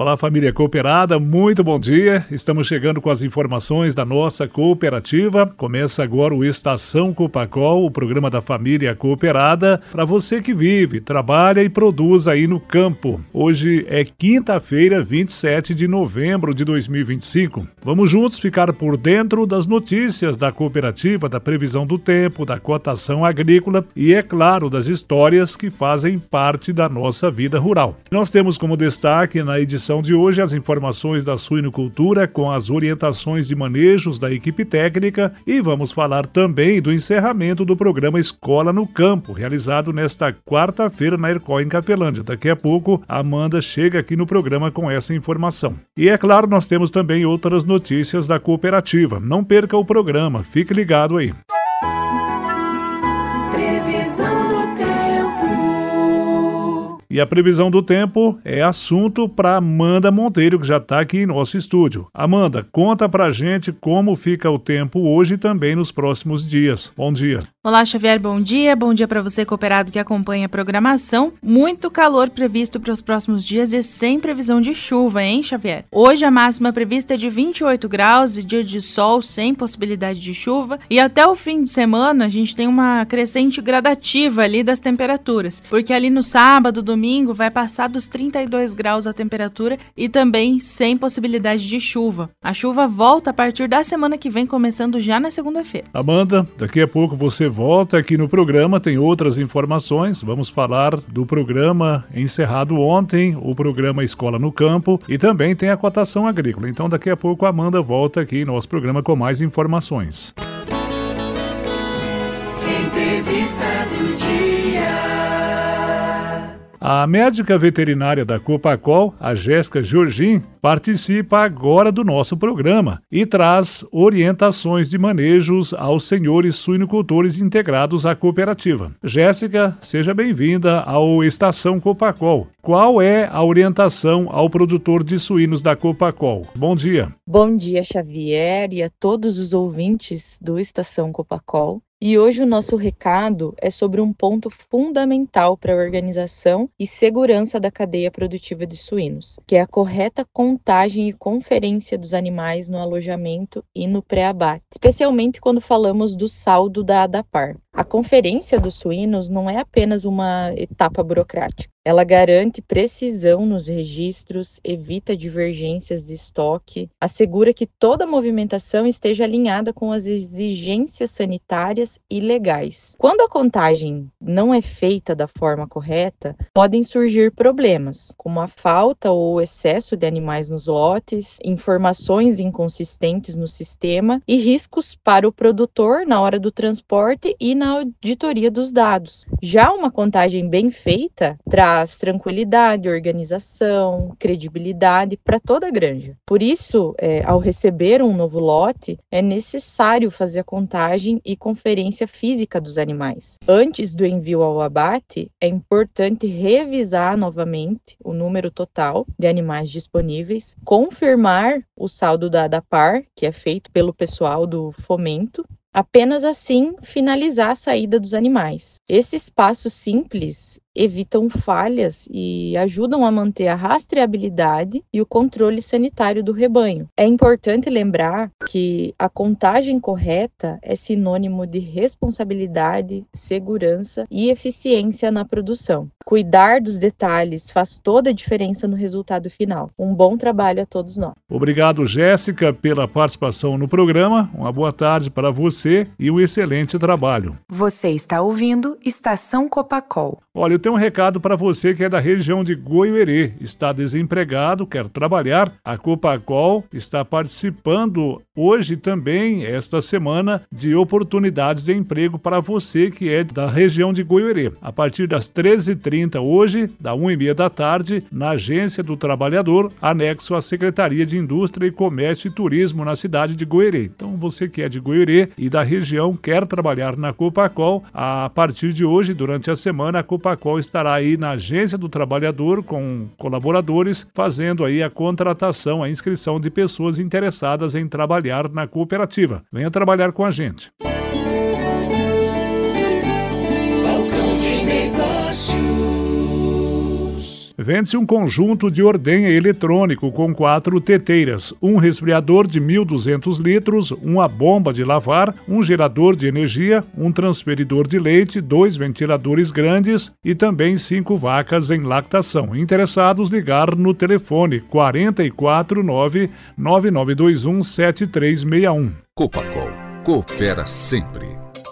Olá, família cooperada, muito bom dia. Estamos chegando com as informações da nossa cooperativa. Começa agora o Estação Copacol, o programa da família cooperada, para você que vive, trabalha e produz aí no campo. Hoje é quinta-feira, 27 de novembro de 2025. Vamos juntos ficar por dentro das notícias da cooperativa, da previsão do tempo, da cotação agrícola e, é claro, das histórias que fazem parte da nossa vida rural. Nós temos como destaque na edição de hoje as informações da suinocultura com as orientações de manejos da equipe técnica e vamos falar também do encerramento do programa Escola no Campo, realizado nesta quarta-feira na Hercol em Cafelândia. Daqui a pouco a Amanda chega aqui no programa com essa informação. E é claro, nós temos também outras notícias da cooperativa. Não perca o programa, fique ligado aí. Previsão do tempo. E a previsão do tempo é assunto para Amanda Monteiro, que já está aqui em nosso estúdio. Amanda, conta pra gente como fica o tempo hoje e também nos próximos dias. Bom dia. Olá, Xavier, bom dia para você cooperado que acompanha a programação. Muito calor previsto para os próximos dias e sem previsão de chuva, hein, Xavier? Hoje a máxima prevista é de 28 graus e dia de sol sem possibilidade de chuva. E até o fim de semana a gente tem uma crescente gradativa ali das temperaturas, porque ali no sábado, domingo, vai passar dos 32 graus a temperatura e também sem possibilidade de chuva. A chuva volta a partir da semana que vem, começando já na segunda-feira. Amanda, daqui a pouco você volta aqui no programa, tem outras informações. Vamos falar do programa encerrado ontem, o programa Escola no Campo, e também tem a cotação agrícola. Então daqui a pouco a Amanda volta aqui em nosso programa com mais informações. Entrevista do dia. A médica veterinária da Copacol, a Jéssica Georgin, participa agora do nosso programa e traz orientações de manejos aos senhores suinocultores integrados à cooperativa. Jéssica, seja bem-vinda ao Estação Copacol. Qual é a orientação ao produtor de suínos da Copacol? Bom dia. Bom dia, Xavier, e a todos os ouvintes do Estação Copacol. E hoje o nosso recado é sobre um ponto fundamental para a organização e segurança da cadeia produtiva de suínos, que é a correta contagem e conferência dos animais no alojamento e no pré-abate, especialmente quando falamos do saldo da ADAPAR. A conferência dos suínos não é apenas uma etapa burocrática. Ela garante precisão nos registros, evita divergências de estoque, assegura que toda a movimentação esteja alinhada com as exigências sanitárias e legais. Quando a contagem não é feita da forma correta, podem surgir problemas, como a falta ou excesso de animais nos lotes, informações inconsistentes no sistema e riscos para o produtor na hora do transporte e na auditoria dos dados. Já uma contagem bem feita traz tranquilidade, organização, credibilidade para toda a granja. Por isso, ao receber um novo lote, é necessário fazer a contagem e conferência física dos animais. Antes do envio ao abate, é importante revisar novamente o número total de animais disponíveis, confirmar o saldo da ADAPAR, que é feito pelo pessoal do fomento. Apenas assim, finalizar a saída dos animais. Esses passos simples evitam falhas e ajudam a manter a rastreabilidade e o controle sanitário do rebanho. É importante lembrar que a contagem correta é sinônimo de responsabilidade, segurança e eficiência na produção. Cuidar dos detalhes faz toda a diferença no resultado final. Um bom trabalho a todos nós. Obrigado, Jéssica, pela participação no programa. Uma boa tarde para você e um excelente trabalho. Você está ouvindo Estação Copacol. Olha, eu tenho um recado para você que é da região de Goiuerê. Está desempregado, quer trabalhar. A Copacol está participando hoje também, esta semana, de oportunidades de emprego para você que é da região de Goiuerê. A partir das 13h30 hoje, da 1h30 da tarde, na Agência do Trabalhador, anexo à Secretaria de Indústria e Comércio e Turismo na cidade de Goiuerê. Então, você que é de Goiuerê e da região quer trabalhar na Copacol, a partir de hoje, durante a semana, a Copacol estará aí na Agência do Trabalhador com colaboradores, fazendo aí a contratação, a inscrição de pessoas interessadas em trabalhar na cooperativa. Venha trabalhar com a gente. Balcão de Negócios. Vende-se um conjunto de ordenha eletrônico com 4 teteiras, um resfriador de 1.200 litros, uma bomba de lavar, um gerador de energia, um transferidor de leite, 2 ventiladores grandes e também 5 vacas em lactação. Interessados, ligar no telefone 449-9921-7361. Copacol, coopera sempre.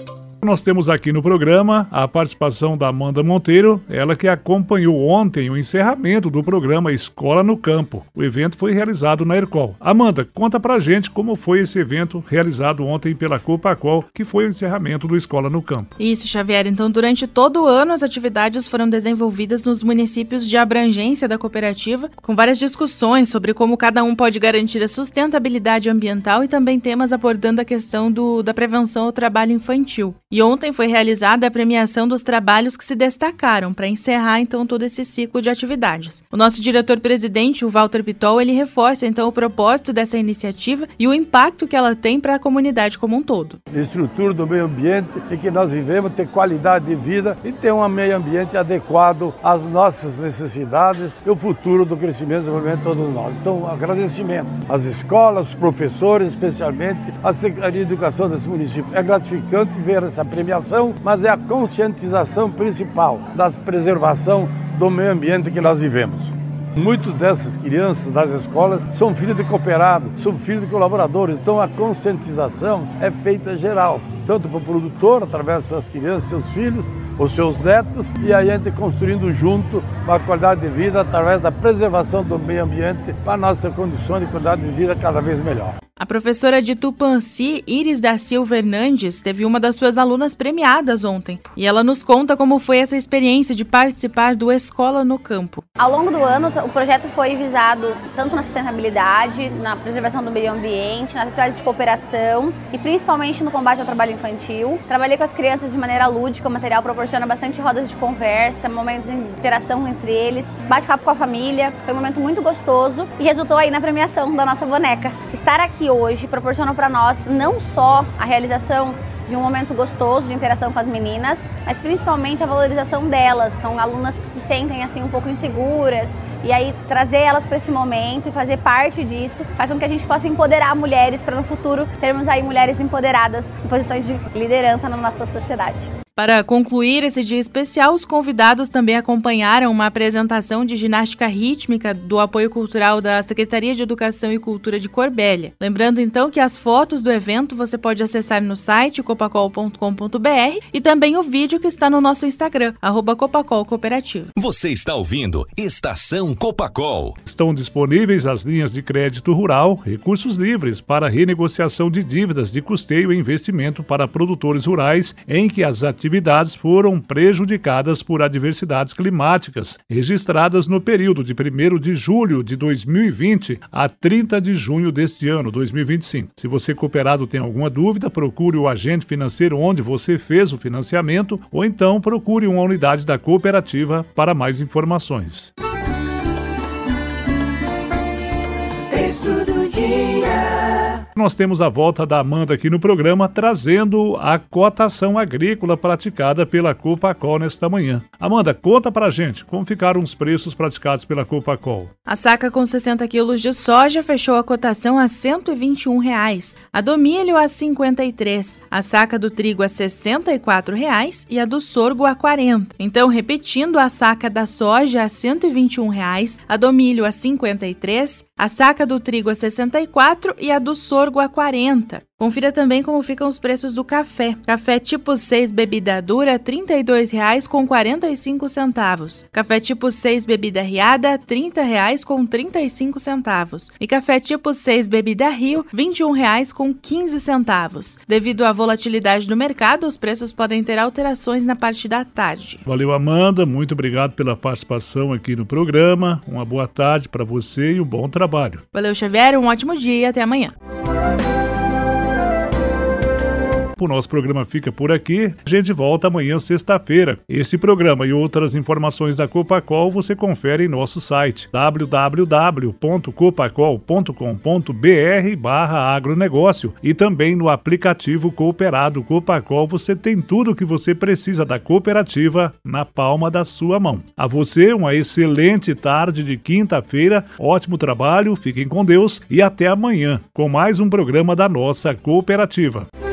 Nós temos aqui no programa a participação da Amanda Monteiro, ela que acompanhou ontem o encerramento do programa Escola no Campo. O evento foi realizado na Ercol. Amanda, conta pra gente como foi esse evento realizado ontem pela Copacol, que foi o encerramento do Escola no Campo. Isso, Xavier. Então, durante todo o ano, as atividades foram desenvolvidas nos municípios de abrangência da cooperativa, com várias discussões sobre como cada um pode garantir a sustentabilidade ambiental e também temas abordando a questão da prevenção ao trabalho infantil. E ontem foi realizada a premiação dos trabalhos que se destacaram para encerrar, então, todo esse ciclo de atividades. O nosso diretor-presidente, o Walter Pitol, ele reforça, então, o propósito dessa iniciativa e o impacto que ela tem para a comunidade como um todo. A estrutura do meio ambiente em que nós vivemos, ter qualidade de vida e ter um meio ambiente adequado às nossas necessidades e o futuro do crescimento e desenvolvimento de todos nós. Então, agradecimento às escolas, aos professores, especialmente à Secretaria de Educação desse município. É gratificante ver essa premiação, mas é a conscientização principal da preservação do meio ambiente que nós vivemos. Muitas dessas crianças das escolas são filhos de cooperados, são filhos de colaboradores, então a conscientização é feita geral, tanto para o produtor, através das suas crianças, seus filhos, os seus netos, e aí a gente construindo junto uma qualidade de vida através da preservação do meio ambiente para a nossa condição de qualidade de vida cada vez melhor. A professora de Tupãssi, Iris da Silva Hernandes, teve uma das suas alunas premiadas ontem. E ela nos conta como foi essa experiência de participar do Escola no Campo. Ao longo do ano, o projeto foi visado tanto na sustentabilidade, na preservação do meio ambiente, nas atividades de cooperação e principalmente no combate ao trabalho infantil. Trabalhei com as crianças de maneira lúdica, o material proporciona bastante rodas de conversa, momentos de interação entre eles, bate-papo com a família. Foi um momento muito gostoso e resultou aí na premiação da nossa boneca. Estar aqui hoje proporcionou para nós não só a realização de um momento gostoso de interação com as meninas, mas principalmente a valorização delas. São alunas que se sentem assim um pouco inseguras e aí trazer elas para esse momento e fazer parte disso faz com que a gente possa empoderar mulheres para no futuro termos aí mulheres empoderadas em posições de liderança na nossa sociedade. Para concluir esse dia especial, os convidados também acompanharam uma apresentação de ginástica rítmica do apoio cultural da Secretaria de Educação e Cultura de Corbélia. Lembrando então que as fotos do evento você pode acessar no site copacol.com.br e também o vídeo que está no nosso Instagram, @CopacolCooperativa. Você está ouvindo Estação Copacol. Estão disponíveis as linhas de crédito rural, recursos livres para renegociação de dívidas de custeio e investimento para produtores rurais em que as atividades foram prejudicadas por adversidades climáticas, registradas no período de 1º de julho de 2020 a 30 de junho deste ano, 2025. Se você cooperado tem alguma dúvida, procure o agente financeiro onde você fez o financiamento ou então procure uma unidade da cooperativa para mais informações. Texto do dia. Nós temos a volta da Amanda aqui no programa, trazendo a cotação agrícola praticada pela Copacol nesta manhã. Amanda, conta pra gente como ficaram os preços praticados pela Copacol. A saca com 60 quilos de soja fechou a cotação a R$ 121,00, a do milho a R$ 53,00, a saca do trigo a R$ 64,00 e a do sorgo a R$ 40,00. Então, repetindo, a saca da soja a R$ 121,00, a do milho a R$ 53,00, a saca do trigo a R$ 64,00 e a do sorgo a R$ 40,00. Confira também como ficam os preços do café. Café tipo 6 bebida dura, R$ 32,45. Café tipo 6 bebida riada, R$ 30,35. E café tipo 6 bebida Rio, R$ 21,15. Devido à volatilidade do mercado, os preços podem ter alterações na parte da tarde. Valeu, Amanda. Muito obrigado pela participação aqui no programa. Uma boa tarde para você e um bom trabalho. Valeu, Xavier. Um ótimo dia e até amanhã. O nosso programa fica por aqui. A gente volta amanhã, sexta-feira. Este programa e outras informações da Copacol você confere em nosso site www.copacol.com.br/agronegócio e também no aplicativo Cooperado Copacol. Você tem tudo o que você precisa da cooperativa na palma da sua mão. A você, uma excelente tarde de quinta-feira, ótimo trabalho, fiquem com Deus e até amanhã com mais um programa da nossa cooperativa.